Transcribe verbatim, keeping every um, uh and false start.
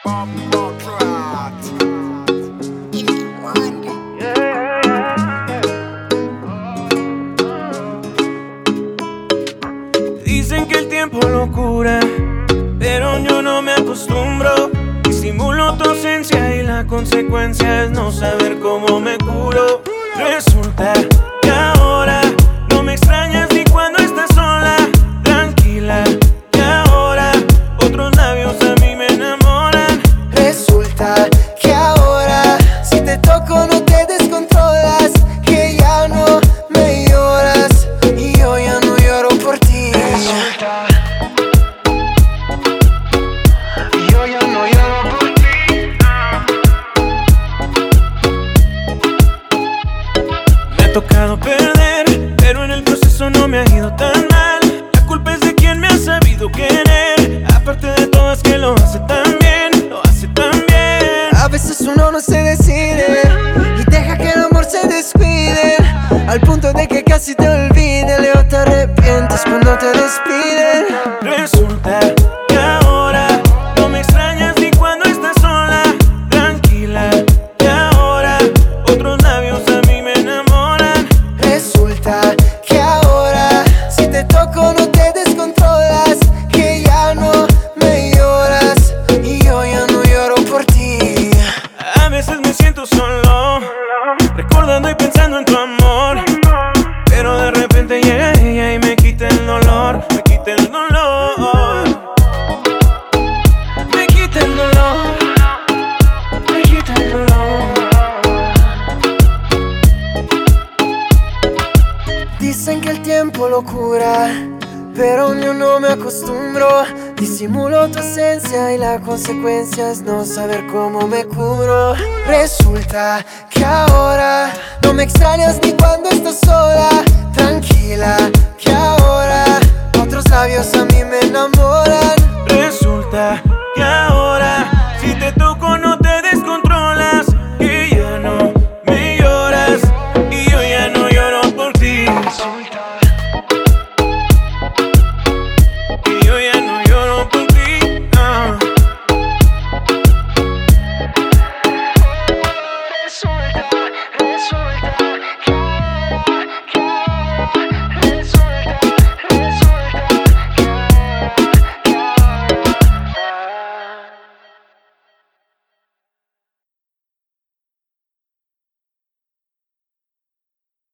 Dicen que el tiempo lo cura, pero yo no me acostumbro. Disimulo tu ausencia y la consecuencia es no saber cómo me curo. Resulta que ahora no me extrañas ni cuando estás sola. Tranquila, que ahora otros labios a mí me enamoran. Resulta que ahora si te toco no te descontrolas, que ya no me lloras y yo ya no lloro por ti. Resulta, yo ya no lloro por ti. Me ha tocado perder, pero en el proceso no me ha ido tan mal. La culpa es de quien me ha sabido querer. Aparte de todo es que lo hace tan bien, lo hace tan bien. A veces uno no se decide y deja que el amor se descuide, al punto de que casi te olvide. Luego te arrepientes cuando te despiden. Resulta que ahora no me extrañas ni cuando estás sola. Tranquila, que ahora otros labios a mí me enamoran. Resulta que ahora si te toco no te descontrolas, que ya no me lloras y yo ya no lloro por ti. A veces me siento solo, recordando y pensando en tu amor, pero de repente llega ella y me quita el dolor, me quita el dolor, me quita el dolor, me quita el dolor. Dicen que el tiempo lo cura, pero yo no me acostumbro. Disimulo tu esencia y la consecuencia es no saber cómo me curo. Resulta que ahora no me extrañas ni cuando estás sola. Tranquila, que ahora otros labios a mí me enamoran. Resulta que ahora si te toco no te descontrolas, que ya no me lloras y yo ya no lloro por ti. Resulta